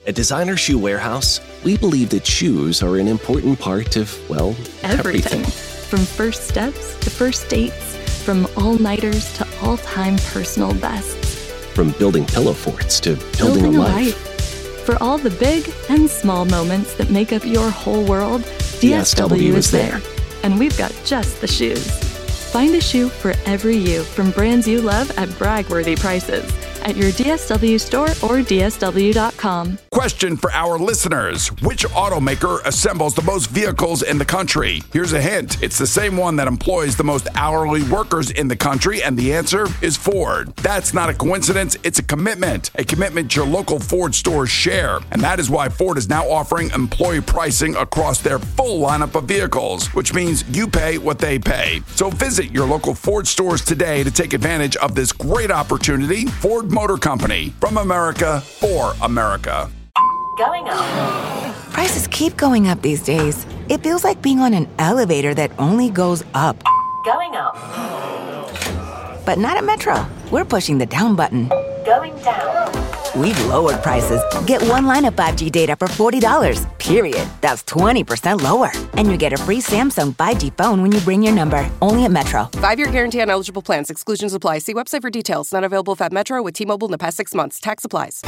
At Designer Shoe Warehouse, we believe that shoes are an important part of, well, everything. From first steps to first dates, from all-nighters to all-time personal bests. From building pillow forts to building a life. For all the big and small moments that make up your whole world, DSW is there. And we've got just the shoes. Find a shoe for every you from brands you love at brag-worthy prices at your DSW store or DSW.com. Question for our listeners. Which automaker assembles the most vehicles in the country? Here's a hint. It's the same one that employs the most hourly workers in the country, and the answer is Ford. That's not a coincidence. It's a commitment your local Ford stores share. And that is why Ford is now offering employee pricing across their full lineup of vehicles, which means you pay what they pay. So visit your local Ford stores today to take advantage of this great opportunity. Ford Motor Company, from America, for America. Going up. Prices keep going up these days. It feels like being on an elevator that only goes up. Going up. But not at Metro. We're pushing the down button. Going down. We've lowered prices. Get one line of 5G data for $40, period. That's 20% lower. And you get a free Samsung 5G phone when you bring your number. Only at Metro. 5-year guarantee on eligible plans. Exclusions apply. See website for details. Not available if at Metro with T-Mobile in the past 6 months. Tax applies.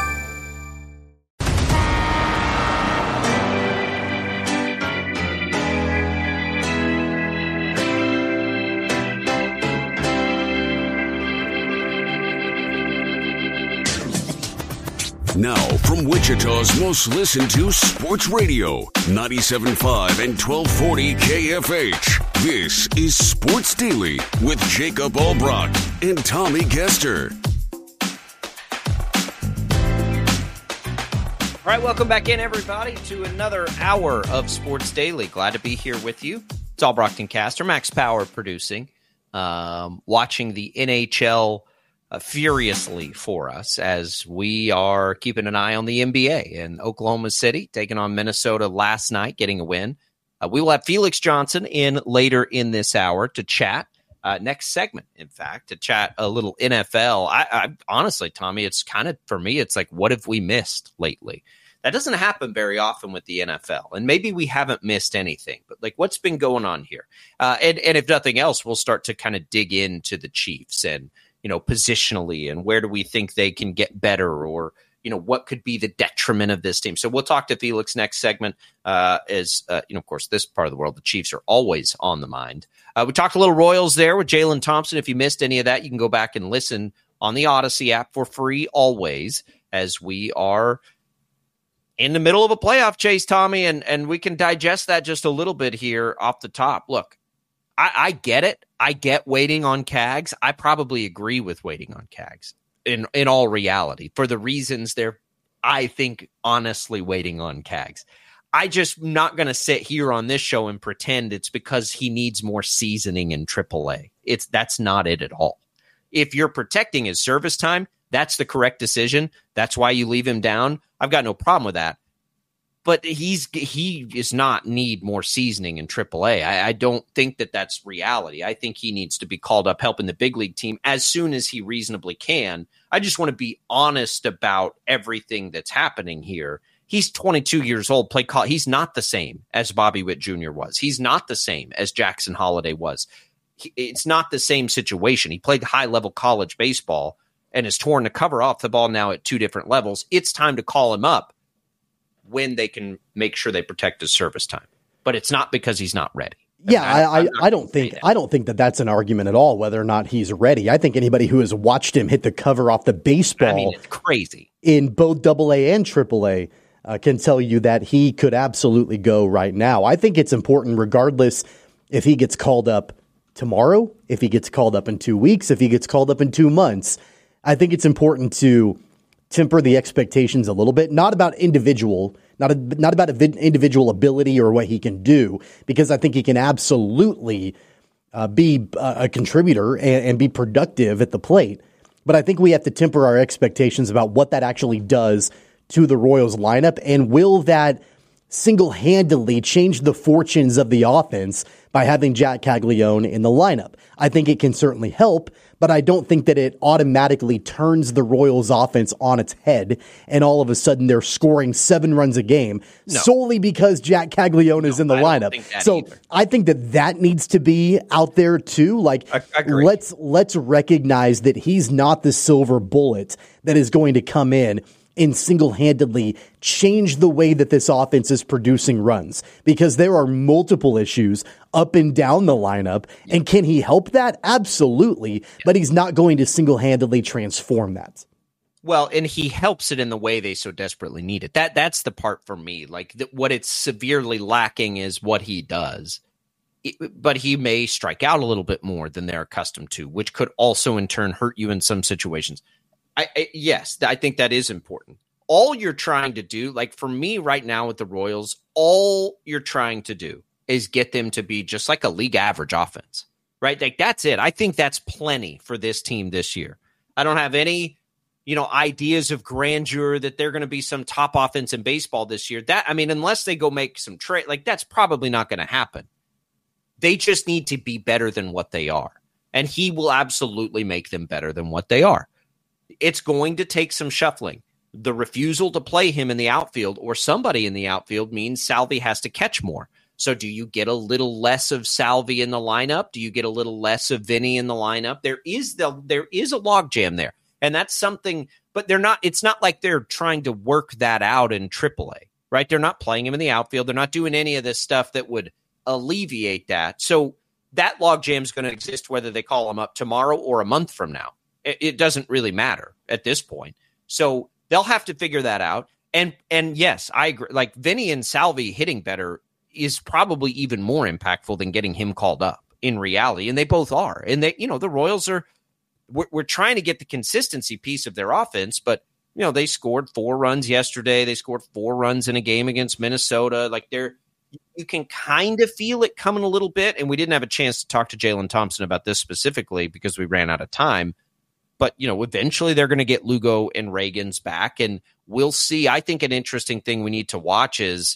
Now, from Wichita's most listened to sports radio, 97.5 and 1240 KFH. This is Sports Daily with Jacob Albrock and Tommy Kester. All right, welcome back in, everybody, to another hour of Sports Daily. Glad to be here with you. It's Albrock and Kester, Max Power producing, watching the NHL furiously for us as we are keeping an eye on the NBA and Oklahoma City taking on Minnesota last night, getting a win. We will have Felix Johnson in later in this hour to chat. Next segment, in fact, to chat a little NFL. I honestly, Tommy, it's kind of, for me, it's like, what have we missed lately? That doesn't happen very often with the NFL, and maybe we haven't missed anything, but like, what's been going on here? And if nothing else, we'll start to kind of dig into the Chiefs and, positionally, and where do we think they can get better, or, what could be the detriment of this team? So we'll talk to Felix next segment. Of course, this part of the world, the Chiefs are always on the mind. We talked a little Royals there with Jalen Thompson. If you missed any of that, you can go back and listen on the Odyssey app for free always, as we are in the middle of a playoff chase, Tommy, and we can digest that just a little bit here off the top. Look, I get it. I get waiting on Cags. I probably agree with waiting on Cags in all reality for the reasons they're, I think, honestly waiting on Cags. I just not going to sit here on this show and pretend it's because he needs more seasoning in AAA. That's not it at all. If you're protecting his service time, that's the correct decision. That's why you leave him down. I've got no problem with that. But he does not need more seasoning in AAA. I don't think that that's reality. I think he needs to be called up helping the big league team as soon as he reasonably can. I just want to be honest about everything that's happening here. He's 22 years old. He's not the same as Bobby Witt Jr. was. He's not the same as Jackson Holliday was. It's not the same situation. He played high-level college baseball and has torn the cover off the ball now at two different levels. It's time to call him up when they can make sure they protect his service time. But it's not because he's not ready. Yeah, I don't think that that's an argument at all, whether or not he's ready. I think anybody who has watched him hit the cover off the baseball, it's crazy, in both AA and AAA, can tell you that he could absolutely go right now. I think it's important, regardless if he gets called up tomorrow, if he gets called up in 2 weeks, if he gets called up in 2 months. I think it's important to temper the expectations a little bit, not about individual ability or what he can do, because I think he can absolutely be a contributor and be productive at the plate. But I think we have to temper our expectations about what that actually does to the Royals lineup, and will that single-handedly change the fortunes of the offense by having Jack Caglione in the lineup. I think it can certainly help, but I don't think that it automatically turns the Royals offense on its head and all of a sudden they're scoring 7 runs a game solely because Jack Caglione is in the lineup. So either. I think that needs to be out there too. Like, let's recognize that he's not the silver bullet that is going to come in and single-handedly change the way that this offense is producing runs, because there are multiple issues up and down the lineup. And can he help that? Absolutely. But he's not going to single-handedly transform that. Well, and he helps it in the way they so desperately need it. That's the part for me. Like, what it's severely lacking is what he does. But he may strike out a little bit more than they're accustomed to, which could also in turn hurt you in some situations. Yes, I think that is important. All you're trying to do, like for me right now with the Royals, all you're trying to do is get them to be just like a league average offense, right? Like that's it. I think that's plenty for this team this year. I don't have any, ideas of grandeur that they're going to be some top offense in baseball this year. Unless they go make some trade, like that's probably not going to happen. They just need to be better than what they are. And he will absolutely make them better than what they are. It's going to take some shuffling. The refusal to play him in the outfield or somebody in the outfield means Salvi has to catch more. So do you get a little less of Salvi in the lineup? Do you get a little less of Vinny in the lineup? There is a logjam there. And that's something, but it's not like they're trying to work that out in AAA, right? They're not playing him in the outfield. They're not doing any of this stuff that would alleviate that. So that logjam is going to exist whether they call him up tomorrow or a month from now. It doesn't really matter at this point. So they'll have to figure that out. And yes, I agree. Like Vinny and Salvi hitting better is probably even more impactful than getting him called up in reality. And they both are. And they, the Royals we're trying to get the consistency piece of their offense, but they scored 4 runs yesterday. They scored 4 runs in a game against Minnesota. Like you can kind of feel it coming a little bit. And we didn't have a chance to talk to Jalen Thompson about this specifically because we ran out of time. But, eventually they're going to get Lugo and Reagans back, and we'll see. I think an interesting thing we need to watch is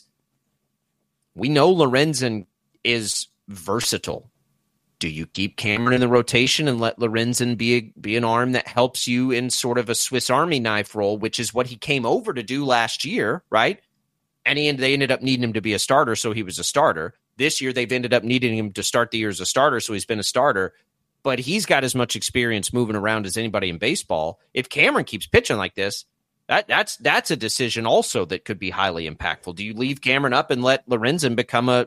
we know Lorenzen is versatile. Do you keep Cameron in the rotation and let Lorenzen be an arm that helps you in sort of a Swiss Army knife role, which is what he came over to do last year, right? And they ended up needing him to be a starter, so he was a starter. This year they've ended up needing him to start the year as a starter, so he's been a starter. But he's got as much experience moving around as anybody in baseball. If Cameron keeps pitching like this, that's a decision also that could be highly impactful. Do you leave Cameron up and let Lorenzen become a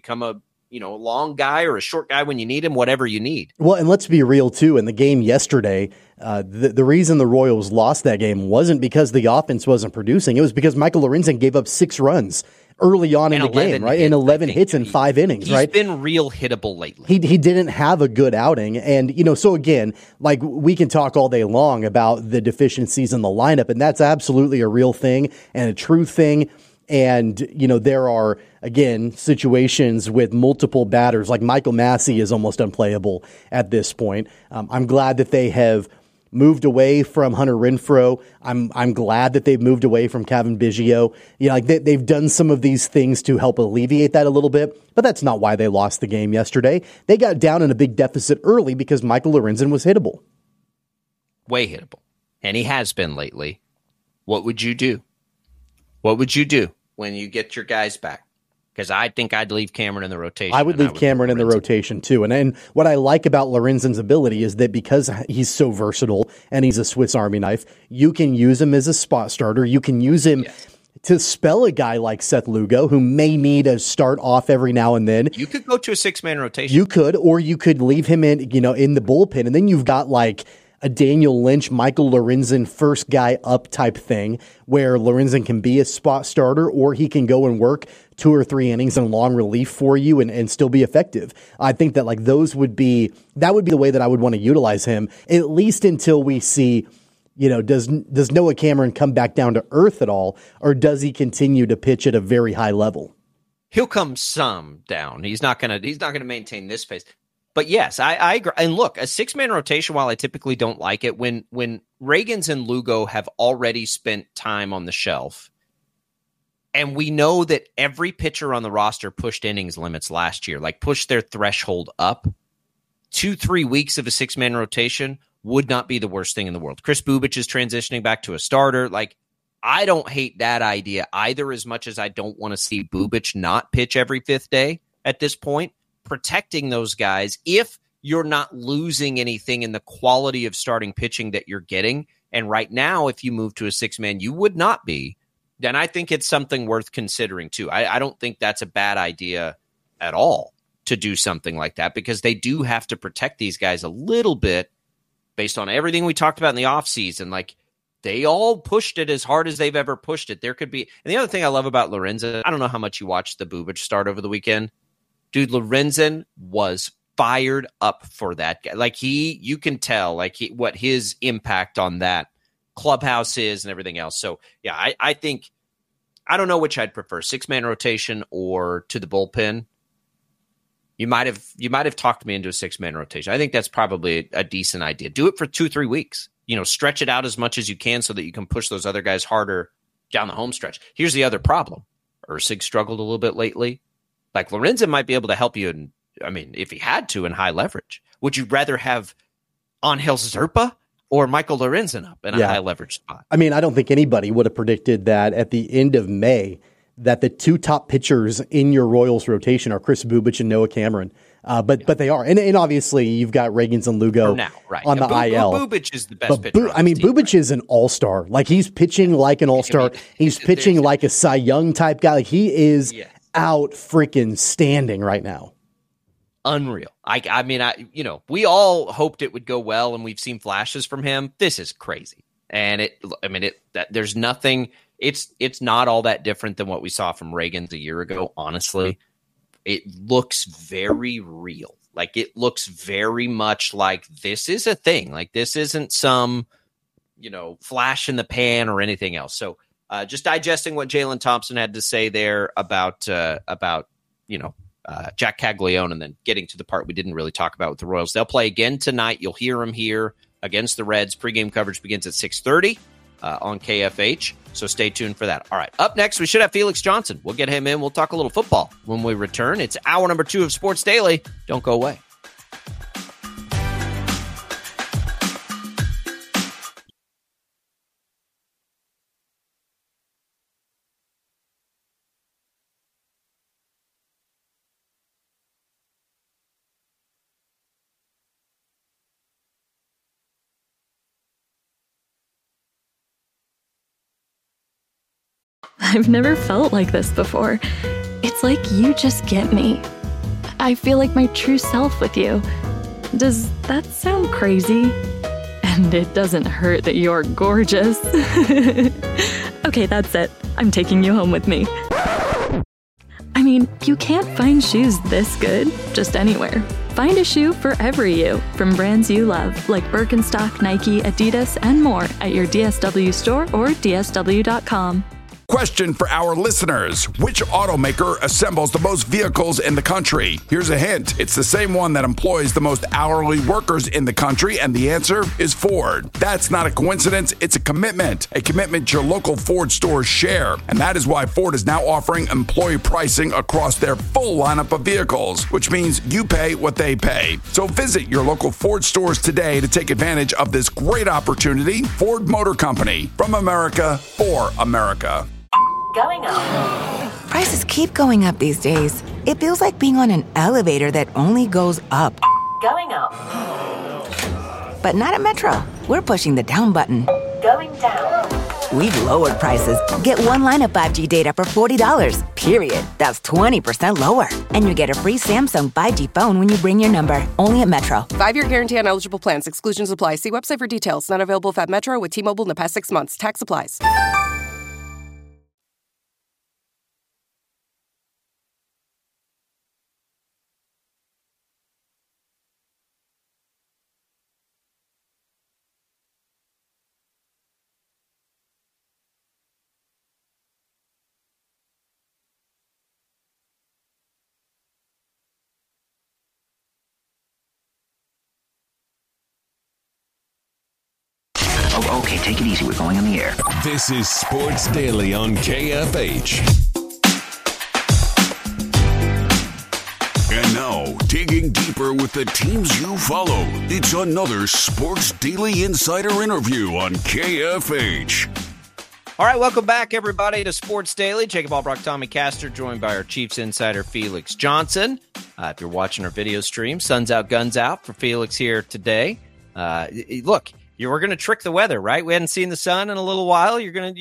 long guy or a short guy when you need him, whatever you need? Well, and let's be real too. In the game yesterday, the reason the Royals lost that game wasn't because the offense wasn't producing. It was because Michael Lorenzen gave up 6 runs early on in the game, right? And 11 hits in 5 innings, right? He's been real hittable lately. He didn't have a good outing. And, so again, like we can talk all day long about the deficiencies in the lineup, and that's absolutely a real thing and a true thing. And, there are, again, situations with multiple batters, like Michael Massey is almost unplayable at this point. I'm glad that they have moved away from Hunter Renfroe. I'm glad that they've moved away from Kevin Biggio. They've done some of these things to help alleviate that a little bit, but that's not why they lost the game yesterday. They got down in a big deficit early because Michael Lorenzen was hittable. Way hittable. And he has been lately. What would you do? What would you do when you get your guys back? Because I think I'd leave Cameron in the rotation. I would leave Cameron in the rotation too. And what I like about Lorenzen's ability is that because he's so versatile and he's a Swiss Army knife, you can use him as a spot starter. You can use him to spell a guy like Seth Lugo, who may need a start off every now and then. You could go to a 6-man rotation. You could, or you could leave him in the bullpen, and then you've got like a Daniel Lynch, Michael Lorenzen first guy up type thing where Lorenzen can be a spot starter or he can go and work 2 or 3 innings in long relief for you and still be effective. I think that that would be the way that I would want to utilize him, at least until we see, does Noah Cameron come back down to earth at all, or does he continue to pitch at a very high level? He'll come some down. He's not gonna maintain this pace. But yes, I agree. And look, a 6-man rotation, while I typically don't like it, when Reagans and Lugo have already spent time on the shelf, and we know that every pitcher on the roster pushed innings limits last year, like pushed their threshold up. 2-3 weeks of a 6-man rotation would not be the worst thing in the world. Chris Bubic is transitioning back to a starter. Like, I don't hate that idea either, as much as I don't want to see Bubic not pitch every 5th day at this point. Protecting those guys, if you're not losing anything in the quality of starting pitching that you're getting, and right now, if you move to a 6-man, you would not be, then I think it's something worth considering too. I don't think that's a bad idea at all to do something like that, because they do have to protect these guys a little bit based on everything we talked about in the offseason. Like, they all pushed it as hard as they've ever pushed it. There could be, and the other thing I love about Lorenzen, I don't know how much you watched the Bubic start over the weekend. Dude, Lorenzen was fired up for that guy. Like, you can tell what his impact on that clubhouse is and everything else. So yeah, I think, I don't know which I'd prefer, 6-man rotation or to the bullpen. You might have talked me into a 6-man rotation. I think that's probably a decent idea. Do it for 2-3 weeks. Stretch it out as much as you can so that you can push those other guys harder down the home stretch. Here's the other problem. Ursig struggled a little bit lately. Like, Lorenzen might be able to help you, if he had to, in high leverage. Would you rather have Angel Zerpa or Michael Lorenzen up in a high leverage spot? I don't think anybody would have predicted that at the end of May that the 2 top pitchers in your Royals rotation are Chris Bubic and Noah Cameron. But they are. And obviously, you've got Reagans and Lugo on the IL. Bubic is the best pitcher. Bubic is an all-star. Like, he's pitching like an all-star. He's pitching like a Cy Young type guy. Like, he is out freaking standing right now. Unreal. We all hoped it would go well, and we've seen flashes from him. This is crazy. And there's nothing. It's not all that different than what we saw from Reagans a year ago, honestly. It looks very real. Like, it looks very much like this is a thing. Like, this isn't some, flash in the pan or anything else. So just digesting what Jalen Thompson had to say there about Jack Caglione, and then getting to the part we didn't really talk about with the Royals. They'll play again tonight. You'll hear them here against the Reds. Pre-game coverage begins at 6:30 on KFH. So stay tuned for that. All right. Up next, we should have Felix Johnson. We'll get him in. We'll talk a little football when we return. It's hour number 2 of Sports Daily. Don't go away. I've never felt like this before. It's like you just get me. I feel like my true self with you. Does that sound crazy? And it doesn't hurt that you're gorgeous. Okay, that's it. I'm taking you home with me. You can't find shoes this good just anywhere. Find a shoe for every you from brands you love, like Birkenstock, Nike, Adidas, and more at your DSW store or DSW.com. Question for our listeners. Which automaker assembles the most vehicles in the country? Here's a hint. It's the same one that employs the most hourly workers in the country, and the answer is Ford. That's not a coincidence. It's a commitment your local Ford stores share. And that is why Ford is now offering employee pricing across their full lineup of vehicles, which means you pay what they pay. So visit your local Ford stores today to take advantage of this great opportunity. Ford Motor Company, from America for America. Going up. Prices keep going up these days. It feels like being on an elevator that only goes up. Going up. But not at Metro. We're pushing the down button. Going down. We've lowered prices. Get one line of 5G data for $40, period. That's 20% lower. And you get a free Samsung 5G phone when you bring your number. Only at Metro. 5-year guarantee on eligible plans. Exclusions apply. See website for details. Not available if at Metro with T-Mobile in the past 6 months. Tax applies. Okay, take it easy. We're going on the air. This is Sports Daily on KFH. And now, Now, digging deeper with the teams you follow, it's another Sports Daily Insider interview on KFH. All right, welcome back, everybody, to Sports Daily. Jacob Albrock, Tommy Castor, joined by our Chiefs insider, Felix Johnson. If you're watching our video stream, sun's out, guns out for Felix here today. Look, we're going to trick the weather, right? We hadn't seen the sun in a little while.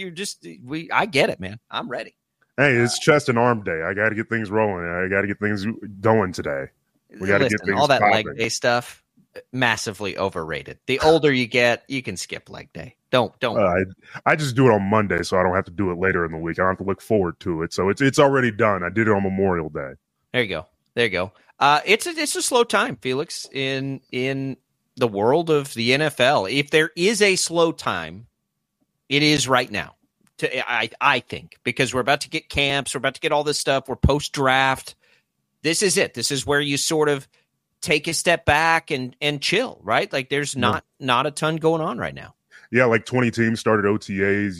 I get it, man. I'm ready. Hey, it's chest and arm day. I got to get things rolling. I got to get things going today. We got to get things all that popping. leg day stuff, massively overrated. The older you get, you can skip leg day. Don't. I just do it on Monday, so I don't have to do it later in the week. I don't have to look forward to it. So it's already done. I did it on Memorial Day. There you go. It's a slow time, Felix, in the world of the NFL. If there is a slow time, it is right now. I think, because we're about to get camps, we're about to get all this stuff. We're post-draft. This is it. This is where you sort of take a step back and chill, right? Like there's not a ton going on right now. Yeah, like 20 teams started OTAs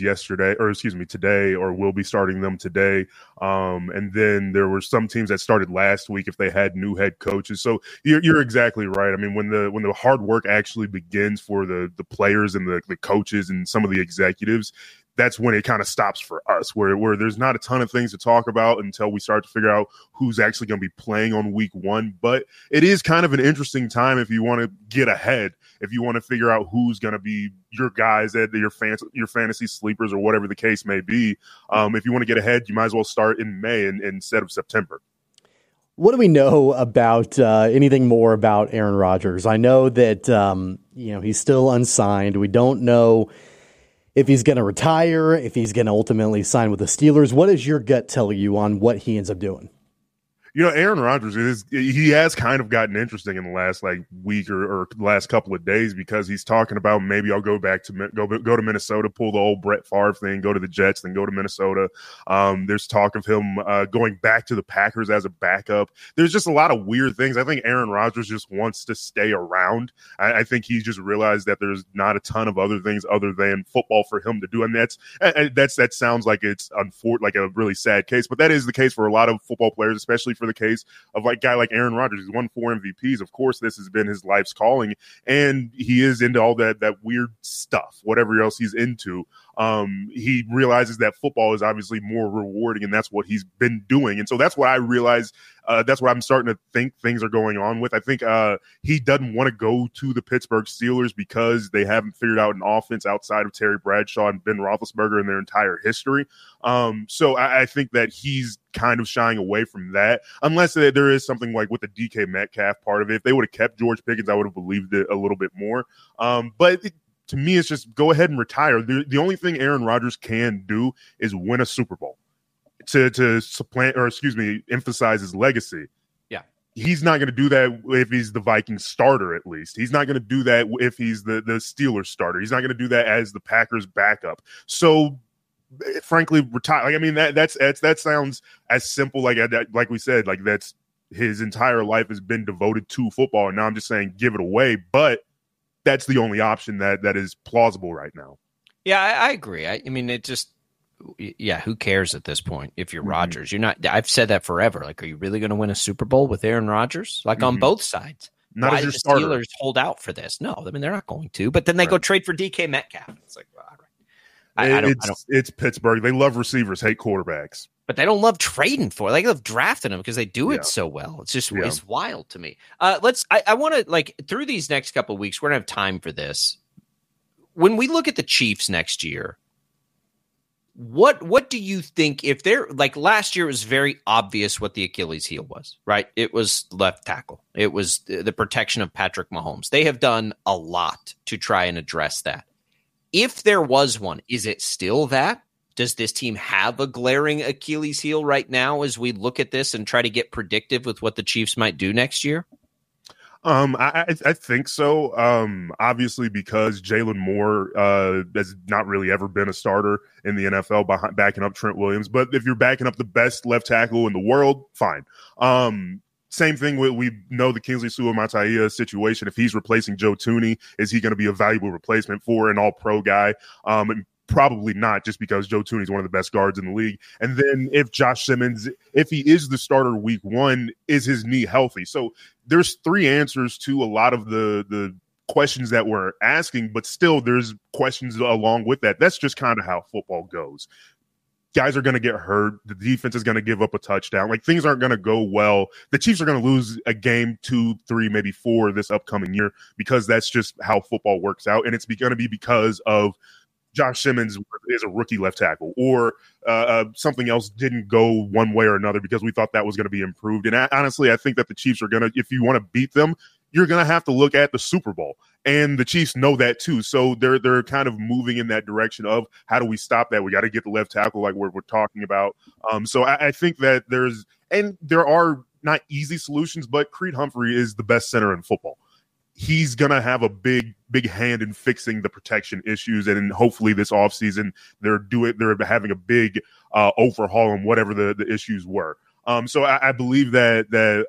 today, or will be starting them today. And then there were some teams that started last week if they had new head coaches. So you're exactly right. I mean, when the hard work actually begins for the players and the coaches and some of the executives, that's when it kind of stops for us, where there's not a ton of things to talk about until we start to figure out who's actually going to be playing on week one. But it is kind of an interesting time if you want to get ahead, if you want to figure out who's going to be your guys at your fantasy sleepers or whatever the case may be. If you want to get ahead, you might as well start in May instead of September. What do we know about anything more about Aaron Rodgers? I know that he's still unsigned. We don't know if he's going to retire, if he's going to ultimately sign with the Steelers. What does your gut tell you on what he ends up doing? Aaron Rodgers he has kind of gotten interesting in the last week or last couple of days, because he's talking about maybe I'll go back to go to Minnesota, pull the old Brett Favre thing, go to the Jets, then go to Minnesota. There's talk of him going back to the Packers as a backup. There's just a lot of weird things. I think Aaron Rodgers just wants to stay around. I think he just realized that there's not a ton of other things other than football for him to do, and that sounds like it's like a really sad case, but that is the case for a lot of football players, especially for the case of a guy like Aaron Rodgers. He's won 4 MVPs. Of course, this has been his life's calling, and he is into all that weird stuff, whatever else he's into. He realizes that football is obviously more rewarding, and that's what he's been doing. And so that's what I realize. That's what I'm starting to think things are going on with. I think he doesn't want to go to the Pittsburgh Steelers because they haven't figured out an offense outside of Terry Bradshaw and Ben Roethlisberger in their entire history. So I think that he's kind of shying away from that, unless there is something like with the DK Metcalf part of it. If they would have kept George Pickens, I would have believed it a little bit more. To me, it's just go ahead and retire. The only thing Aaron Rodgers can do is win a Super Bowl to supplant, or emphasize his legacy. Yeah. He's not going to do that if he's the Vikings starter, at least. He's not going to do that if he's the Steelers starter. He's not going to do that as the Packers backup. So, frankly, retire. That sounds as simple, like we said, that's his entire life has been devoted to football. And now I'm just saying, give it away. But that's the only option that is plausible right now. Yeah, I agree. Who cares at this point if you're Rodgers? You're not. I've said that forever. Are you really going to win a Super Bowl with Aaron Rodgers? On both sides. Not Why as your did the starter. Steelers hold out for this? No, they're not going to. But then they go trade for DK Metcalf. It's all right. It's Pittsburgh. They love receivers, hate quarterbacks. But they don't love trading for it. They love drafting them because they do it so well. It's just it's wild to me. I want to, through these next couple of weeks, we're going to have time for this. When we look at the Chiefs next year, what do you think, if they're last year, it was very obvious what the Achilles heel was, right? It was left tackle. It was the protection of Patrick Mahomes. They have done a lot to try and address that. If there was one, is it still that? Does this team have a glaring Achilles heel right now as we look at this and try to get predictive with what the Chiefs might do next year? I think so. Obviously, because Jalen Moore has not really ever been a starter in the NFL backing up Trent Williams. But if you're backing up the best left tackle in the world, fine. Same thing with, we know the Kingsley Suamataia situation. If he's replacing Joe Thuney, is he going to be a valuable replacement for an all-pro guy? And Probably not, just because Joe Thuney is one of the best guards in the league. And then if Josh Simmons, if he is the starter week 1, is his knee healthy? So there's 3 answers to a lot of the questions that we're asking, but still there's questions along with that. That's just kind of how football goes. Guys are going to get hurt. The defense is going to give up a touchdown. Like, things aren't going to go well. The Chiefs are going to lose a game, 2, 3, maybe 4 this upcoming year, because that's just how football works out. And it's going to be because of Josh Simmons is a rookie left tackle, or something else didn't go one way or another because we thought that was going to be improved. And honestly, I think that the Chiefs are going to, if you want to beat them, you're going to have to look at the Super Bowl. And the Chiefs know that too. So they're kind of moving in that direction of, how do we stop that? We got to get the left tackle like we're talking about. So I think that there are not easy solutions, but Creed Humphrey is the best center in football. He's going to have a big hand in fixing the protection issues. And hopefully this offseason, they're having a big overhaul on whatever the issues were. So I believe that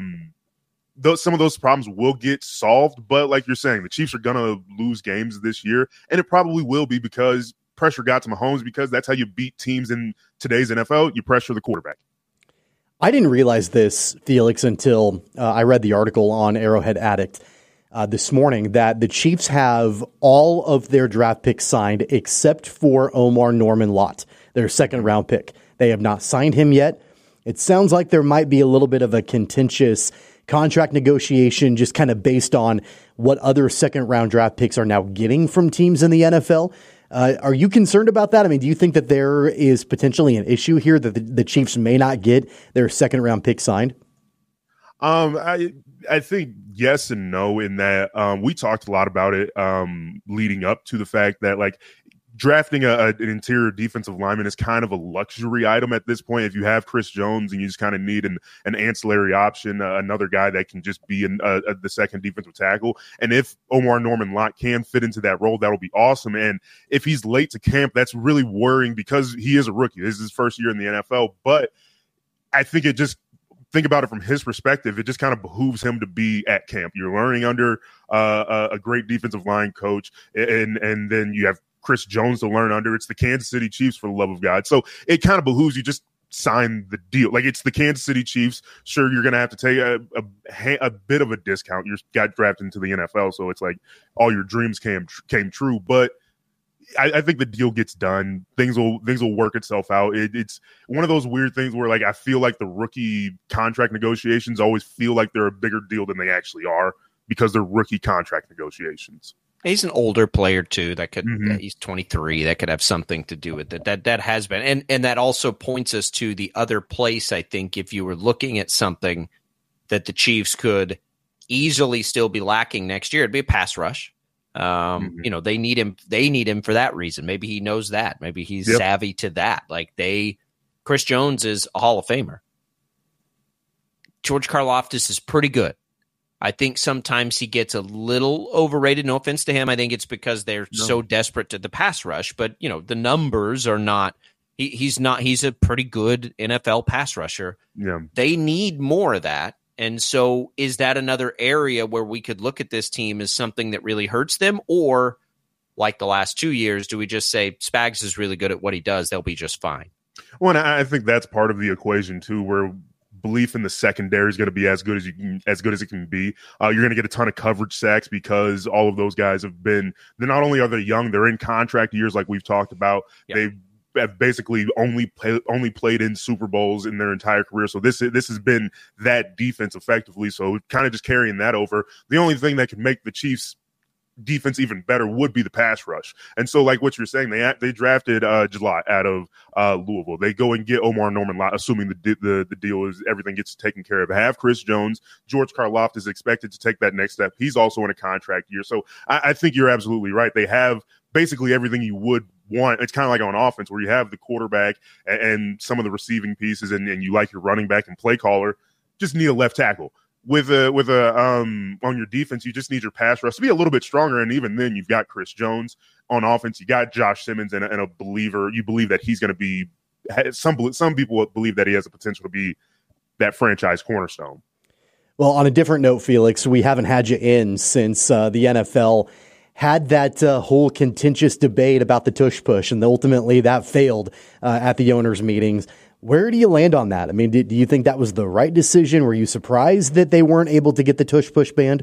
some of those problems will get solved, but like you're saying, the Chiefs are going to lose games this year, and it probably will be because pressure got to Mahomes, because that's how you beat teams in today's NFL. You pressure the quarterback. I didn't realize this, Felix, until I read the article on Arrowhead Addict this morning, that the Chiefs have all of their draft picks signed except for Omar Norman-Lott, their second-round pick. They have not signed him yet. It sounds like there might be a little bit of a contentious contract negotiation just kind of based on what other second-round draft picks are now getting from teams in the NFL. Are you concerned about that? I mean, do you think that there is potentially an issue here that the Chiefs may not get their second-round pick signed? I think yes and no, in that we talked a lot about it leading up to the fact that, like, drafting an interior defensive lineman is kind of a luxury item at this point. If you have Chris Jones and you just kind of need an ancillary option, another guy that can just be the second defensive tackle. And if Omar Norman-Lott can fit into that role, that'll be awesome. And if he's late to camp, that's really worrying because he is a rookie. This is his first year in the NFL. But I think think about it from his perspective, it just kind of behooves him to be at camp. You're learning under a great defensive line coach, and then you have Chris Jones to learn under. It's the Kansas City Chiefs, for the love of God. So it kind of behooves you just sign the deal. Like, it's the Kansas City Chiefs. Sure, you're going to have to take a bit of a discount. You got drafted into the NFL, so it's like all your dreams came true. But I think the deal gets done. Things will work itself out. It's one of those weird things where, like, I feel like the rookie contract negotiations always feel like they're a bigger deal than they actually are because they're rookie contract negotiations. He's an older player too. That could he's 23. That could have something to do with it. That has been, and that also points us to the other place. I think if you were looking at something that the Chiefs could easily still be lacking next year, it'd be a pass rush. You know, they need him. They need him for that reason. Maybe he knows that. Maybe he's savvy to that. Like, Chris Jones is a Hall of Famer. George Karlaftis is pretty good. I think sometimes he gets a little overrated. No offense to him. I think it's because they're so desperate to the pass rush. But, you know, the numbers are not – he's a pretty good NFL pass rusher. Yeah. They need more of that. And so is that another area where we could look at this team as something that really hurts them? Or, like the last 2 years, do we just say Spags is really good at what he does, they'll be just fine? Well, and I think that's part of the equation, too, where – belief in the secondary is going to be as good as it can be. You're going to get a ton of coverage sacks because all of those guys they're not only are they young, they're in contract years like we've talked about. Yep. They have basically only played in Super Bowls in their entire career. So this has been that defense effectively. So kind of just carrying that over. The only thing that can make the Chiefs defense even better would be the pass rush. And so, like what you're saying, they drafted Jalot out of Louisville. They go and get Omar Norman-Lott, assuming the deal is everything gets taken care of. Have Chris Jones. George Karlaftis is expected to take that next step. He's also in a contract year. So I think you're absolutely right. They have basically everything you would want. It's kind of like on offense where you have the quarterback and some of the receiving pieces and you like your running back and play caller. Just need a left tackle. With on your defense, you just need your pass rush to be a little bit stronger, and even then, you've got Chris Jones on offense. You got Josh Simmons and a believer. You believe that he's going to be. Some people believe that he has the potential to be that franchise cornerstone. Well, on a different note, Felix, we haven't had you in since the NFL had that whole contentious debate about the tush push, and ultimately that failed at the owners' meetings. Where do you land on that? I mean, do you think that was the right decision? Were you surprised that they weren't able to get the tush push banned?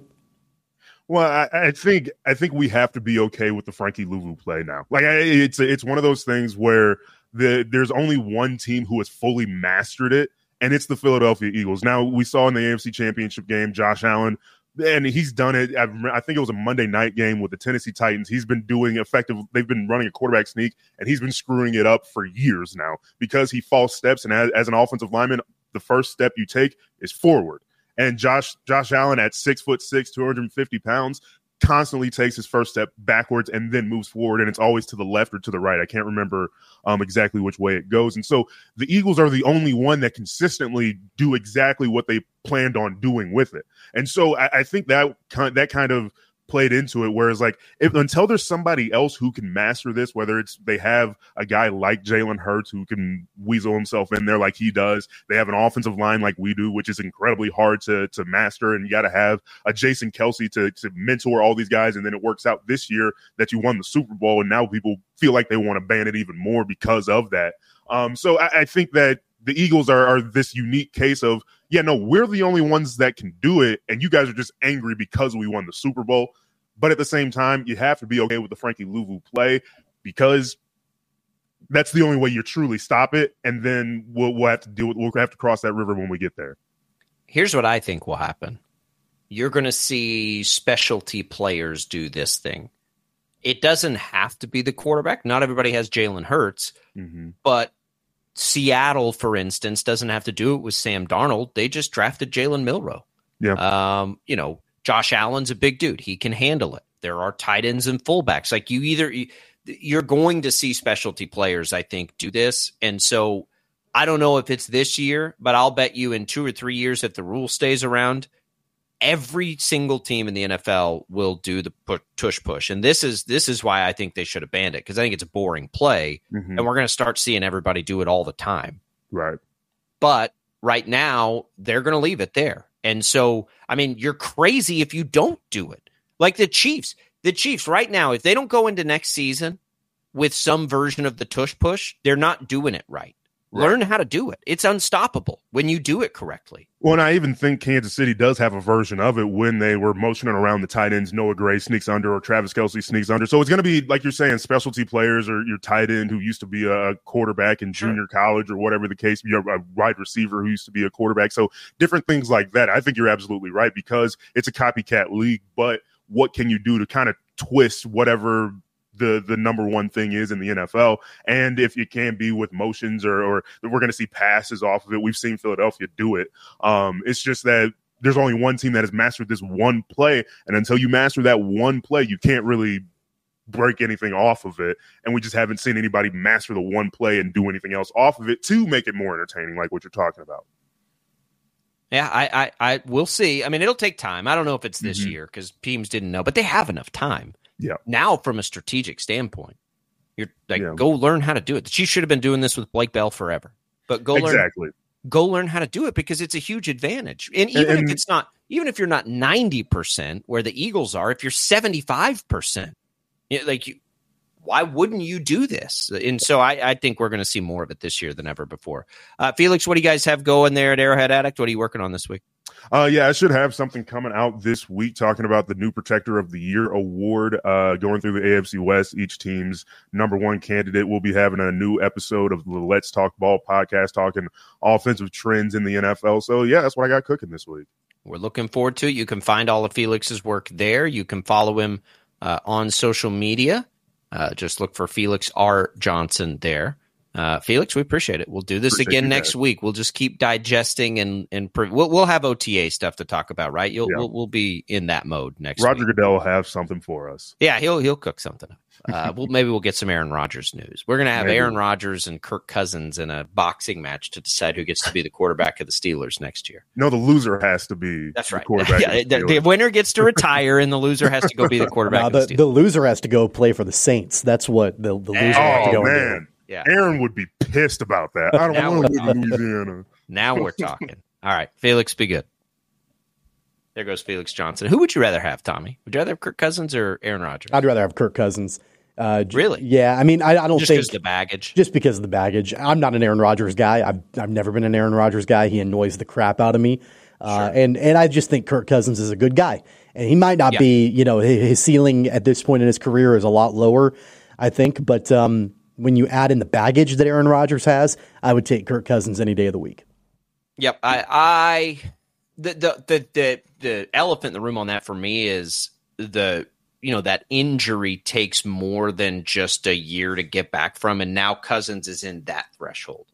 Well, I think we have to be okay with the Frankie Louvu play now. Like, it's one of those things where there's only one team who has fully mastered it, and it's the Philadelphia Eagles. Now, we saw in the AFC Championship game, Josh Allen, and he's done it. I think it was a Monday night game with the Tennessee Titans. He's been doing effective. They've been running a quarterback sneak, and he's been screwing it up for years now because he false steps. And as an offensive lineman, the first step you take is forward. And Josh Allen at 6'6", 250 pounds, constantly takes his first step backwards and then moves forward, and it's always to the left or to the right. I can't remember exactly which way it goes. And so the Eagles are the only one that consistently do exactly what they planned on doing with it. And so I think that kind of played into it, whereas like until there's somebody else who can master this, whether it's they have a guy like Jalen Hurts who can weasel himself in there like he does, they have an offensive line like we do, which is incredibly hard to master, and you got to have a Jason Kelce to mentor all these guys, and then it works out this year that you won the Super Bowl, and now people feel like they want to ban it even more because of that. So I think that the Eagles are this unique case of, yeah, no, we're the only ones that can do it, and you guys are just angry because we won the Super Bowl. But at the same time, you have to be okay with the Frankie Louvu play because that's the only way you truly stop it. And then we'll have to deal with, we'll have to cross that river when we get there. Here's what I think will happen. You're going to see specialty players do this thing. It doesn't have to be the quarterback. Not everybody has Jalen Hurts, but Seattle, for instance, doesn't have to do it with Sam Darnold. They just drafted Jalen Milroe. Yeah. Josh Allen's a big dude. He can handle it. There are tight ends and fullbacks. Like you're going to see specialty players, I think, do this. And so I don't know if it's this year, but I'll bet you in 2 or 3 years, if the rule stays around, every single team in the NFL will do the tush push. And this is why I think they should have banned it, because I think it's a boring play, and we're going to start seeing everybody do it all the time. Right. But right now, they're going to leave it there. And so, I mean, you're crazy if you don't do it. Like the Chiefs right now, if they don't go into next season with some version of the tush push, they're not doing it right. Learn how to do it. It's unstoppable when you do it correctly. Well, and I even think Kansas City does have a version of it when they were motioning around the tight ends. Noah Gray sneaks under or Travis Kelce sneaks under. So it's going to be, like you're saying, specialty players or your tight end who used to be a quarterback in junior college or whatever the case, a wide receiver who used to be a quarterback. So different things like that. I think you're absolutely right because it's a copycat league. But what can you do to kind of twist whatever the number one thing is in the NFL? And if it can be with motions or we're going to see passes off of it, we've seen Philadelphia do it. It's just that there's only one team that has mastered this one play. And until you master that one play, you can't really break anything off of it. And we just haven't seen anybody master the one play and do anything else off of it to make it more entertaining, like what you're talking about. Yeah, I we'll see. I mean, it'll take time. I don't know if it's this year because teams didn't know, but they have enough time. Yeah. Now, from a strategic standpoint, you're like, go learn how to do it. The Chiefs should have been doing this with Blake Bell forever, but go learn how to do it because it's a huge advantage. And even if you're not 90% where the Eagles are, if you're 75%, why wouldn't you do this? And so I think we're going to see more of it this year than ever before. Felix, what do you guys have going there at Arrowhead Addict? What are you working on this week? Yeah, I should have something coming out this week talking about the new Protector of the Year award, going through the AFC West. Each team's number one candidate. We'll be having a new episode of the Let's Talk Ball podcast talking offensive trends in the NFL. So, yeah, that's what I got cooking this week. We're looking forward to it. You can find all of Felix's work there. You can follow him on social media. Just look for Felix R. Johnson there. Felix, we appreciate it. We'll do this again next week. We'll just keep digesting and we'll have OTA stuff to talk about, right? We'll be in that mode next week. Roger Goodell will have something for us. Yeah, he'll cook something up. Maybe we'll get some Aaron Rodgers news. We're going to have Aaron Rodgers and Kirk Cousins in a boxing match to decide who gets to be the quarterback of the Steelers next year. No, the loser has to be the quarterback. The winner gets to retire, and the loser has to go be the quarterback of the Steelers. The loser has to go play for the Saints. That's what the loser has to go and do. Yeah. Aaron would be pissed about that. I don't want to live in Louisiana. Now we're talking. All right, Felix, be good. There goes Felix Johnson. Who would you rather have, Tommy? Would you rather have Kirk Cousins or Aaron Rodgers? I'd rather have Kirk Cousins. Really? Yeah. I mean, I don't just think because of the baggage. Just because of the baggage. I'm not an Aaron Rodgers guy. I've never been an Aaron Rodgers guy. He annoys the crap out of me. Sure. And I just think Kirk Cousins is a good guy, and he might not be. His ceiling at this point in his career is a lot lower, I think. But when you add in the baggage that Aaron Rodgers has, I would take Kirk Cousins any day of the week. Yep. The elephant in the room on that for me is that injury takes more than just a year to get back from, and now Cousins is in that threshold.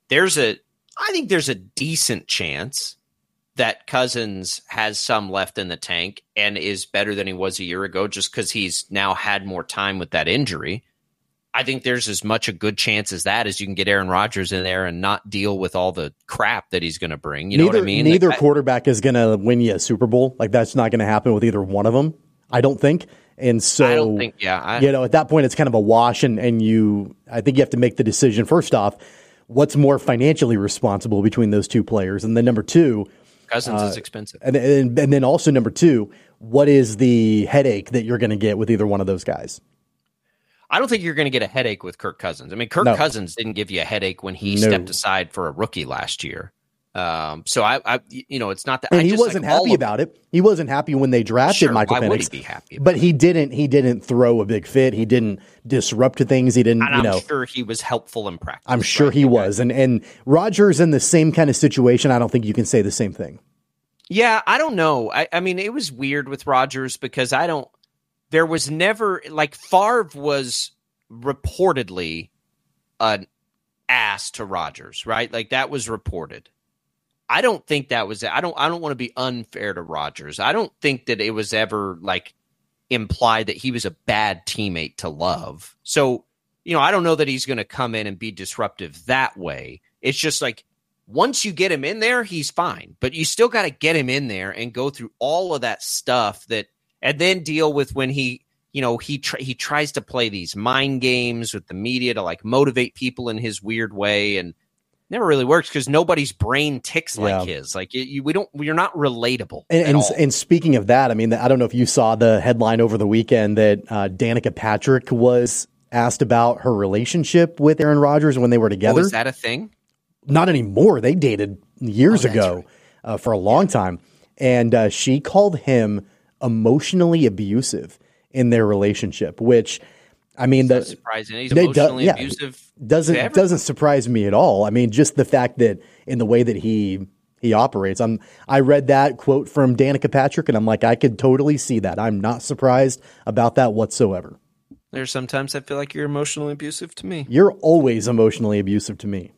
I think there's a decent chance that Cousins has some left in the tank and is better than he was a year ago just because he's now had more time with that injury. I think there's as much a good chance as that as you can get Aaron Rodgers in there and not deal with all the crap that he's going to bring. You know what I mean? Neither quarterback is going to win you a Super Bowl. Like, that's not going to happen with either one of them, I don't think. And so, I don't think, at that point, it's kind of a wash. And I think you have to make the decision, first off, what's more financially responsible between those two players? And then number two, Cousins is expensive. And then also number two, what is the headache that you're going to get with either one of ththose guys? I don't think you're going to get a headache with Kirk Cousins. I mean, Kirk Cousins didn't give you a headache when he stepped aside for a rookie last year. So I it's not that. And he wasn't happy about it. He wasn't happy when they drafted Michael Penix. Why would he be happy? But he didn't throw a big fit. He didn't disrupt things. He didn't. And I'm sure he was helpful in practice. I'm sure he was. And Rodgers in the same kind of situation. I don't think you can say the same thing. Yeah, I don't know. I mean, it was weird with Rodgers because there was never, like, Favre was reportedly an ass to Rodgers, right? Like, that was reported. I don't think that was, I don't want to be unfair to Rodgers. I don't think that it was ever, like, implied that he was a bad teammate to love. So, I don't know that he's going to come in and be disruptive that way. It's just like, once you get him in there, he's fine. But you still got to get him in there and go through all of that stuff and then deal with when he tries to play these mind games with the media to, like, motivate people in his weird way, and never really works because nobody's brain ticks like his. Like, you're not relatable. And speaking of that, I mean, I don't know if you saw the headline over the weekend that Danica Patrick was asked about her relationship with Aaron Rodgers when they were together. Oh, is that a thing? Not anymore. They dated years ago for a long time. And she called him emotionally abusive in their relationship, which, I mean, that's surprising. He's emotionally abusive. Doesn't surprise me at all. I mean, just the fact that in the way that he operates. I read that quote from Danica Patrick, and I'm like, I could totally see that. I'm not surprised about that whatsoever. There's sometimes I feel like you're emotionally abusive to me. You're always emotionally abusive to me.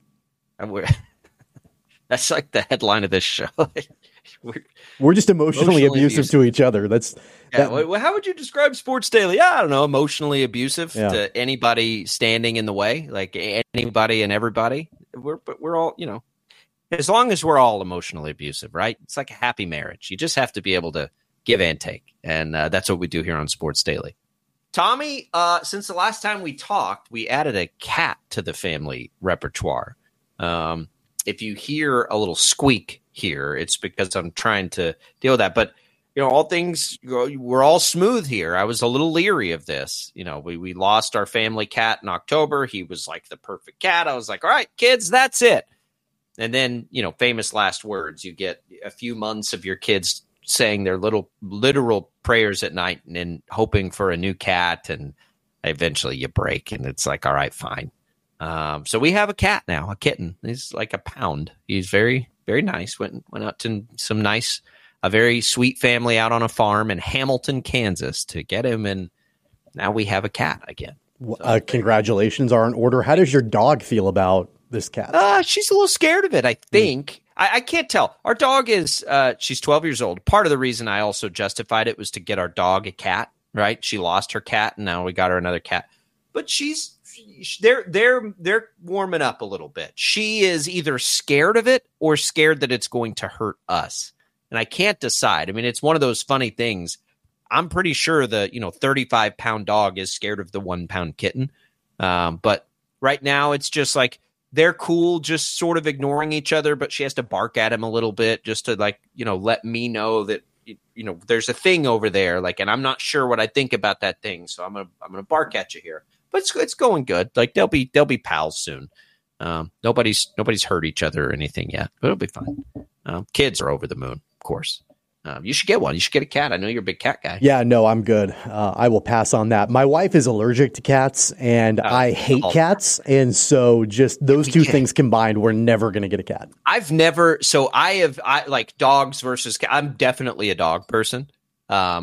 That's like the headline of this show. We're just emotionally abusive to each other. Well, how would you describe Sports Daily? Yeah, I don't know. Emotionally abusive to anybody standing in the way, like anybody and everybody. We're all, as long as we're all emotionally abusive, right? It's like a happy marriage. You just have to be able to give and take. And that's what we do here on Sports Daily. Tommy, since the last time we talked, we added a cat to the family repertoire. If you hear a little squeak here, it's because I'm trying to deal with that. But, all things, we're all smooth here. I was a little leery of this. We lost our family cat in October. He was like the perfect cat. I was like, all right, kids, that's it. And then, famous last words. You get a few months of your kids saying their little literal prayers at night and hoping for a new cat. And eventually you break and it's like, all right, fine. So we have a cat now, a kitten. He's like a pound. He's very, very nice. Went out to a very sweet family out on a farm in Hamilton, Kansas to get him. And now we have a cat again. So, congratulations are in order. How does your dog feel about this cat? She's a little scared of it, I think. I can't tell. Our dog is, she's 12 years old. Part of the reason I also justified it was to get our dog a cat, right? She lost her cat and now we got her another cat. But they're warming up a little bit. She is either scared of it or scared that it's going to hurt us. And I can't decide. I mean, it's one of those funny things. I'm pretty sure the 35-pound dog is scared of the 1-pound kitten. But right now it's just like they're cool, just sort of ignoring each other. But she has to bark at him a little bit just to let me know that there's a thing over there, like, and I'm not sure what I think about that thing, so I'm gonna bark at you here. But it's going good. Like they'll be pals soon. Nobody's hurt each other or anything yet, but it'll be fine. Kids are over the moon, of course. You should get one. You should get a cat. I know you're a big cat guy. Yeah, no, I'm good. I will pass on that. My wife is allergic to cats, and I hate cats. And so just those two things combined, we're never going to get a cat. I like dogs versus cats. I'm definitely a dog person. I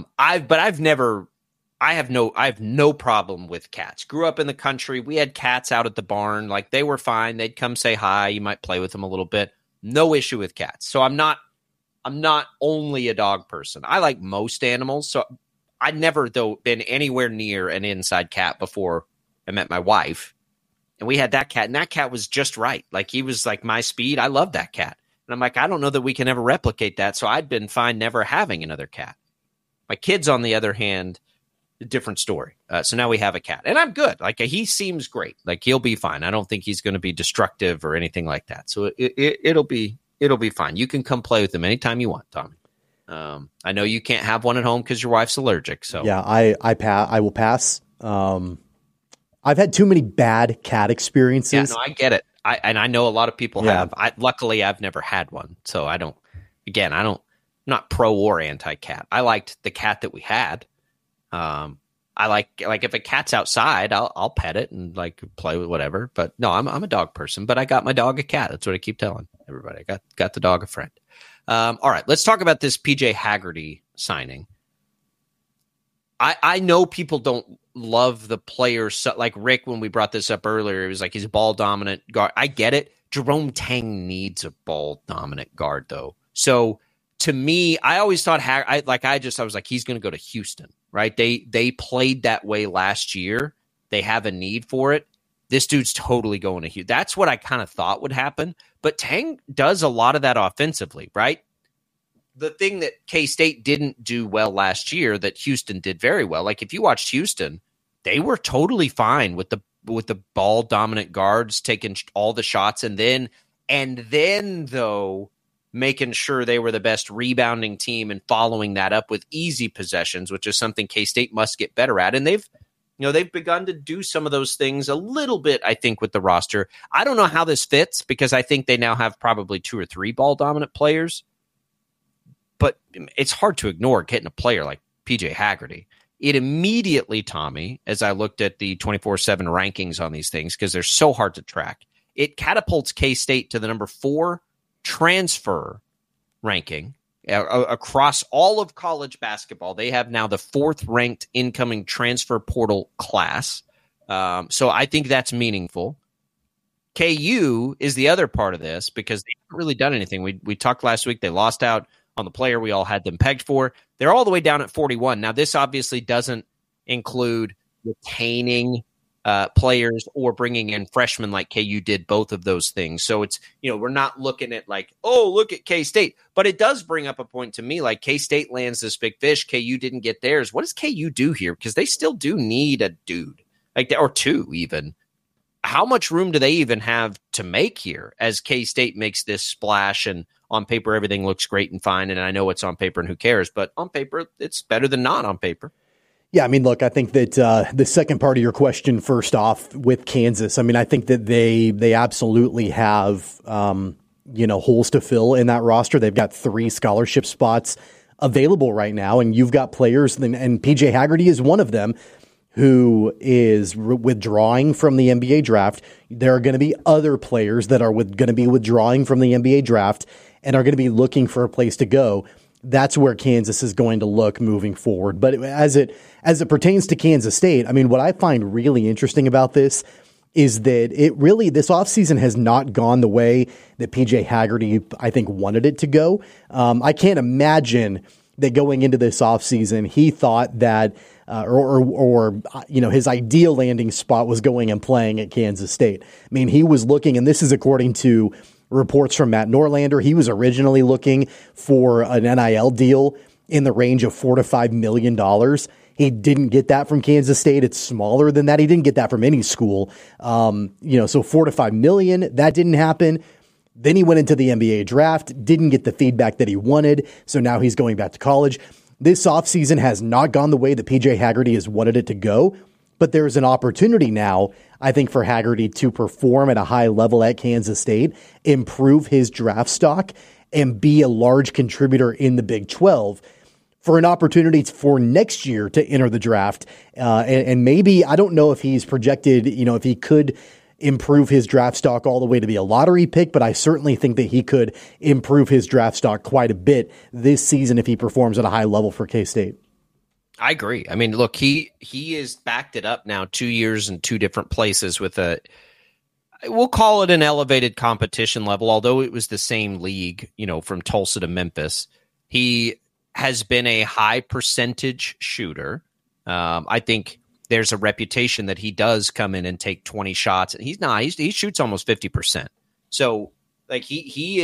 have no problem with cats. Grew up in the country. We had cats out at the barn. Like they were fine. They'd come say hi. You might play with them a little bit. No issue with cats. So I'm not only a dog person. I like most animals. So I'd never, though, been anywhere near an inside cat before I met my wife. And we had that cat, and that cat was just right. Like he was like my speed. I love that cat. And I'm like, I don't know that we can ever replicate that. So I'd been fine never having another cat. My kids, on the other hand, a different story. So now we have a cat, and I'm good. Like he seems great. Like he'll be fine. I don't think he's going to be destructive or anything like that. So it'll be fine. You can come play with him anytime you want, Tommy. I know you can't have one at home because your wife's allergic. So yeah, I will pass. I've had too many bad cat experiences. Yeah, no, I get it. I know a lot of people have. Luckily, I've never had one, so I don't. Again, I'm not pro or anti cat. I liked the cat that we had. I like if a cat's outside, I'll pet it and like play with whatever. But no, I'm a dog person. But I got my dog a cat. That's what I keep telling everybody. I got the dog a friend. All right, let's talk about this PJ Haggerty signing. I know people don't love the players like Rick. When we brought this up earlier, it was like he's a ball dominant guard. I get it. Jerome Tang needs a ball dominant guard though. So to me, I always thought I was like he's going to go to Houston. Right? They played that way last year. They have a need for it. This dude's totally going to Houston. That's what I kind of thought would happen. But Tang does a lot of that offensively, right? The thing that K-State didn't do well last year that Houston did very well. Like if you watched Houston, they were totally fine with the ball dominant guards taking all the shots and then though making sure they were the best rebounding team and following that up with easy possessions, which is something K-State must get better at. And they've begun to do some of those things a little bit, I think, with the roster. I don't know how this fits because I think they now have probably 2 or 3 ball dominant players, but it's hard to ignore getting a player like PJ Haggerty. It immediately, Tommy, as I looked at the 24/7 rankings on these things, because they're so hard to track, it catapults K-State to the number 4 transfer ranking across all of college basketball. They have now the 4th ranked incoming transfer portal class. So I think that's meaningful. KU is the other part of this because they haven't really done anything. We talked last week. They lost out on the player we all had them pegged for. They're all the way down at 41. Now, this obviously doesn't include retaining players or bringing in freshmen like KU did, both of those things. So it's, we're not looking at like, oh, look at K-State. But it does bring up a point to me, like K-State lands this big fish. KU didn't get theirs. What does KU do here? Because they still do need a dude, like or 2 even. How much room do they even have to make here as K-State makes this splash? And on paper, everything looks great and fine. And I know it's on paper and who cares, but on paper, it's better than not on paper. Yeah, I mean, look, I think that the second part of your question, first off, with Kansas, I mean, I think that they absolutely have, holes to fill in that roster. They've got 3 scholarship spots available right now, and you've got players, and PJ Haggerty is one of them, who is withdrawing from the NBA draft. There are going to be other players that are going to be withdrawing from the NBA draft and are going to be looking for a place to go. That's where Kansas is going to look moving forward. But as it pertains to Kansas State, I mean, what I find really interesting about this is that this offseason has not gone the way that PJ Haggerty, I think, wanted it to go. I can't imagine that going into this offseason, he thought that his ideal landing spot was going and playing at Kansas State. I mean, he was looking, and this is according to reports from Matt Norlander, he was originally looking for an NIL deal in the range of $4 to $5 million. He didn't get that from Kansas State. It's smaller than that. He didn't get that from any school. So $4 to $5 million, that didn't happen. Then he went into the NBA draft, didn't get the feedback that he wanted, so now he's going back to college. This offseason has not gone the way that PJ Haggerty has wanted it to go, but there's an opportunity now, I think, for Haggerty to perform at a high level at Kansas State, improve his draft stock, and be a large contributor in the Big 12 for an opportunity for next year to enter the draft. And maybe, I don't know if he's projected, if he could improve his draft stock all the way to be a lottery pick, but I certainly think that he could improve his draft stock quite a bit this season if he performs at a high level for K-State. I agree. I mean, look, he has backed it up now 2 years in two different places with we'll call it an elevated competition level, although it was the same league, from Tulsa to Memphis. He has been a high percentage shooter. I think there's a reputation that he does come in and take 20 shots. He shoots almost 50%. So like he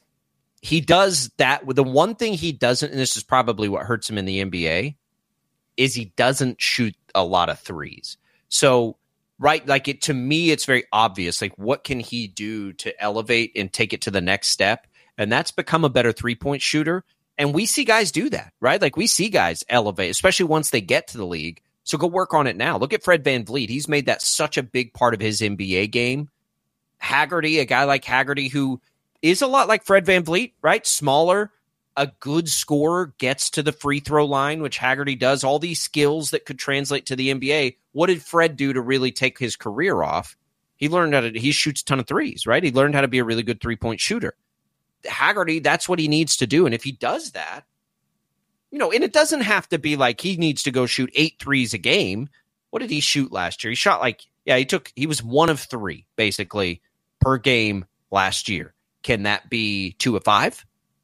does that. The one thing he doesn't, and this is probably what hurts him in the NBA, is he doesn't shoot a lot of threes. So, right, like to me, it's very obvious. Like, what can he do to elevate and take it to the next step? And that's become a better 3-point shooter. And we see guys do that, right? Like we see guys elevate, especially once they get to the league. So go work on it now. Look at Fred VanVleet. He's made that such a big part of his NBA game. Haggerty, a guy like Haggerty who is a lot like Fred VanVleet, right? Smaller, a good scorer, gets to the free throw line, which Haggerty does. All these skills that could translate to the NBA. What did Fred do to really take his career off? He learned he shoots a ton of threes, right? He learned how to be a really good 3-point shooter. Haggerty, that's what he needs to do. And if he does that, and it doesn't have to be like he needs to go shoot 8 threes a game. What did he shoot last year? He shot he was 1 of 3 basically per game last year. Can that be 2 of 5?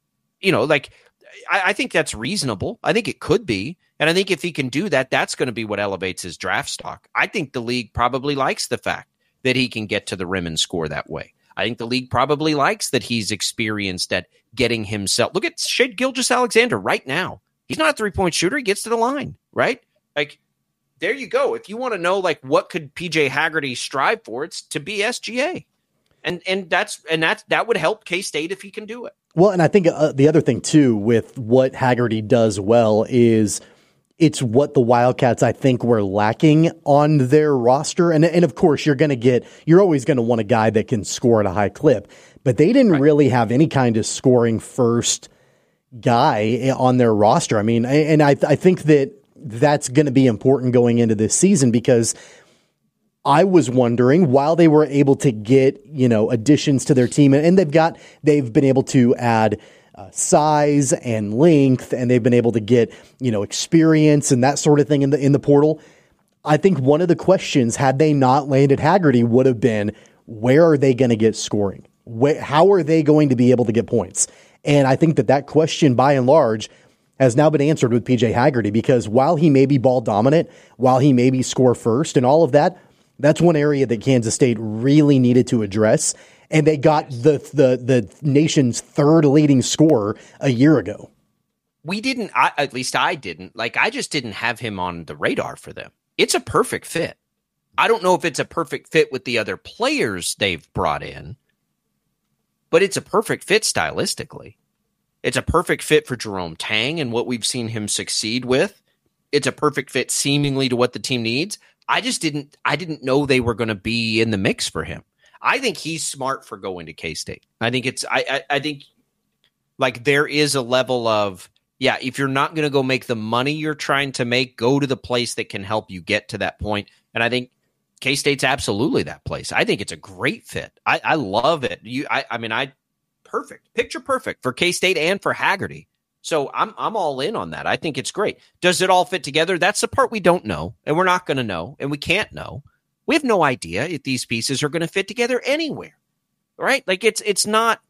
I think that's reasonable. I think it could be. And I think if he can do that, that's going to be what elevates his draft stock. I think the league probably likes the fact that he can get to the rim and score that way. I think the league probably likes that he's experienced at getting himself. Look at Shai Gilgeous-Alexander right now. He's not a 3-point shooter. He gets to the line, right? Like, there you go. If you want to know, like, what could PJ Haggerty strive for, it's to be SGA. And that would help K-State if he can do it. Well, and I think the other thing, too, with what Haggerty does well is it's what the Wildcats, I think, were lacking on their roster. And of course, you're always going to want a guy that can score at a high clip. But they didn't really have any kind of scoring first guy on their roster. I mean, and I think that's going to be important going into this season, because I was wondering, while they were able to get, additions to their team, and they've been able to add size and length, and they've been able to get, experience and that sort of thing in the portal. I think one of the questions, had they not landed Haggerty, would have been, where are they going to get scoring? How are they going to be able to get points? And I think that question, by and large, has now been answered with PJ Haggerty, because while he may be ball dominant, while he may be score first and all of that, that's one area that Kansas State really needed to address. And they got the nation's third leading scorer a year ago. At least I didn't. I just didn't have him on the radar for them. It's a perfect fit. I don't know if it's a perfect fit with the other players they've brought in, but it's a perfect fit stylistically. It's a perfect fit for Jerome Tang and what we've seen him succeed with. It's a perfect fit seemingly to what the team needs. I didn't know they were going to be in the mix for him. I think he's smart for going to K-State. I think I think there is a level of, if you're not going to go make the money you're trying to make, go to the place that can help you get to that point. And I think K-State's absolutely that place. I think it's a great fit. I love it. Perfect. Picture perfect for K-State and for Haggerty. So I'm all in on that. I think it's great. Does it all fit together? That's the part we don't know, and we're not going to know, and we can't know. We have no idea if these pieces are going to fit together anywhere, right? It's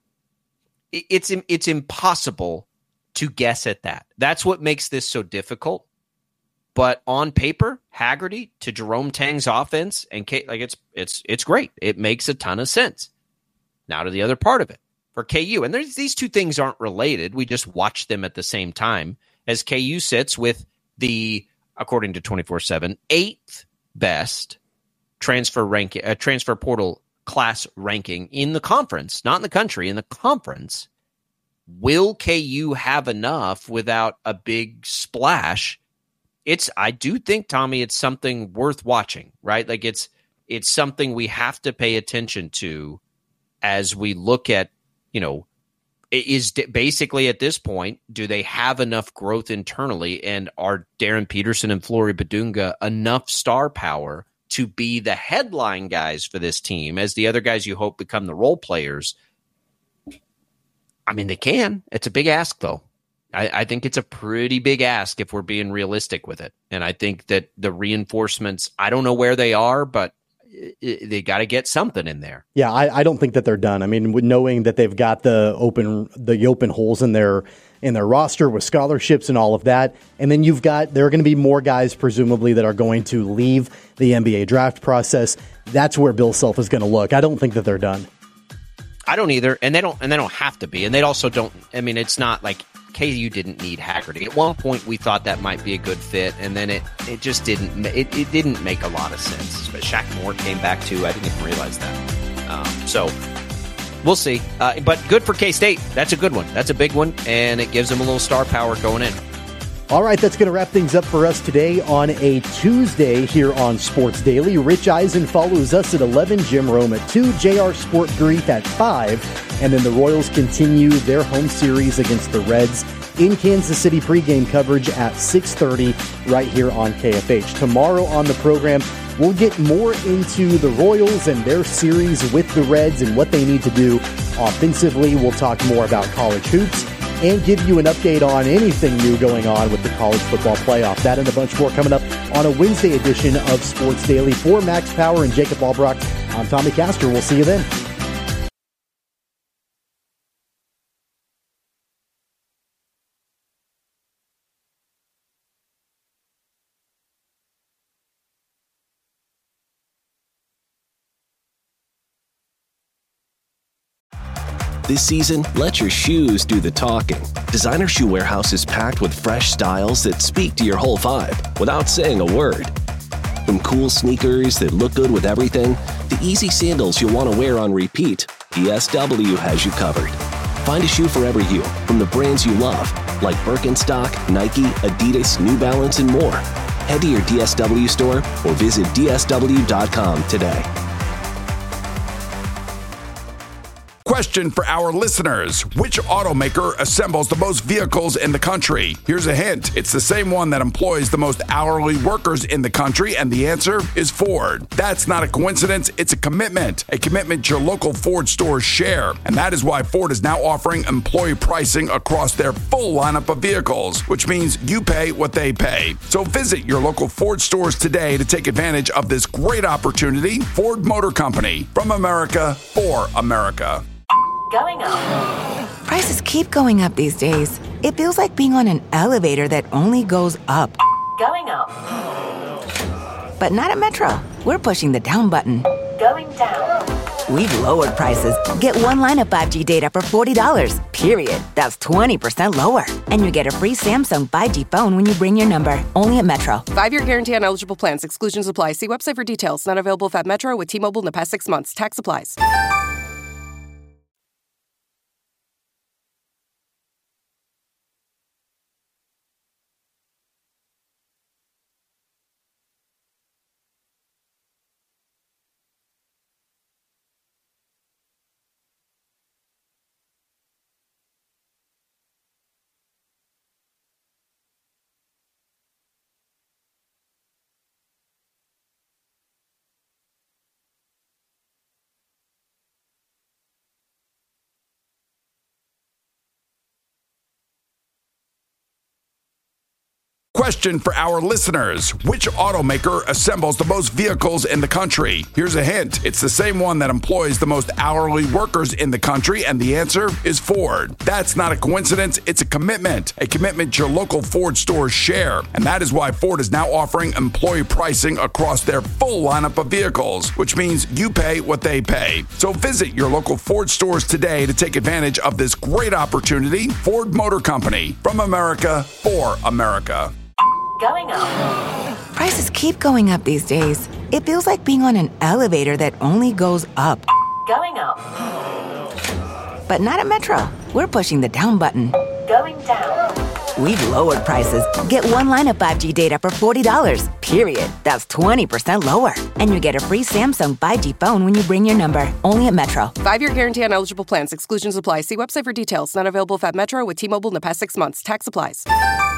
impossible to guess at that. That's what makes this so difficult. But on paper, Haggerty to Jerome Tang's offense, and it's great. It makes a ton of sense. Now to the other part of it. For KU, and these two things aren't related. We just watch them at the same time, as KU sits with the, according to 24/7, 8th best transfer portal class ranking in the conference, not in the country, in the conference. Will KU have enough without a big splash? I do think, Tommy, it's something worth watching, right? Like it's something we have to pay attention to as we look at, is basically at this point, do they have enough growth internally, and are Darren Peterson and Flory Badunga enough star power to be the headline guys for this team as the other guys you hope become the role players? I mean, they can. It's a big ask, though. I think it's a pretty big ask if we're being realistic with it. And I think that the reinforcements, I don't know where they are, but they got to get something in there. Yeah, I don't think that they're done. I mean, knowing that they've got the open holes in their roster with scholarships and all of that, and then there are going to be more guys presumably that are going to leave the NBA draft process. That's where Bill Self is going to look. I don't think that they're done. I don't either, and they don't have to be, and they also don't. I mean, it's not like KU didn't need Haggerty. At one point, we thought that might be a good fit, and then it just didn't. It didn't make a lot of sense. But Shaq Moore came back too. I didn't even realize that. So we'll see. But good for K-State. That's a good one. That's a big one, and it gives them a little star power going in. All right, that's going to wrap things up for us today on a Tuesday here on Sports Daily. Rich Eisen follows us at 11, Jim Rome at 2, JR Sport Grief at 5, and then the Royals continue their home series against the Reds in Kansas City. Pregame coverage at 6:30 right here on KFH. Tomorrow on the program, we'll get more into the Royals and their series with the Reds and what they need to do offensively. We'll talk more about college hoops and give you an update on anything new going on with the college football playoff. That and a bunch more coming up on a Wednesday edition of Sports Daily. For Max Power and Jacob Albrock, I'm Tommy Castor. We'll see you then. This season, let your shoes do the talking. Designer Shoe Warehouse is packed with fresh styles that speak to your whole vibe without saying a word. From cool sneakers that look good with everything, to easy sandals you'll want to wear on repeat, DSW has you covered. Find a shoe for every you, from the brands you love, like Birkenstock, Nike, Adidas, New Balance, and more. Head to your DSW store or visit DSW.com today. Question for our listeners. Which automaker assembles the most vehicles in the country? Here's a hint. It's the same one that employs the most hourly workers in the country, and the answer is Ford. That's not a coincidence. It's a commitment your local Ford stores share. And that is why Ford is now offering employee pricing across their full lineup of vehicles, which means you pay what they pay. So visit your local Ford stores today to take advantage of this great opportunity. Ford Motor Company, from America, for America. Going up. Prices keep going up these days. It feels like being on an elevator that only goes up. Going up. But not at Metro. We're pushing the down button. Going down. We've lowered prices. Get one line of 5G data for $40, period. That's 20% lower. And you get a free Samsung 5G phone when you bring your number. Only at Metro. 5-year guarantee on eligible plans. Exclusions apply. See website for details. Not available at Metro with T-Mobile in the past 6 months. Tax applies. Question for our listeners. Which automaker assembles the most vehicles in the country? Here's a hint. It's the same one that employs the most hourly workers in the country, and the answer is Ford. That's not a coincidence. It's a commitment your local Ford stores share. And that is why Ford is now offering employee pricing across their full lineup of vehicles, which means you pay what they pay. So visit your local Ford stores today to take advantage of this great opportunity. Ford Motor Company, from America, for America. Going up. Prices keep going up these days. It feels like being on an elevator that only goes up. Going up. But not at Metro. We're pushing the down button. Going down. We've lowered prices. Get one line of 5G data for $40, period. That's 20% lower. And you get a free Samsung 5G phone when you bring your number. Only at Metro. 5-year guarantee on eligible plans. Exclusions apply. See website for details. Not available if at Metro with T-Mobile in the past 6 months. Tax applies.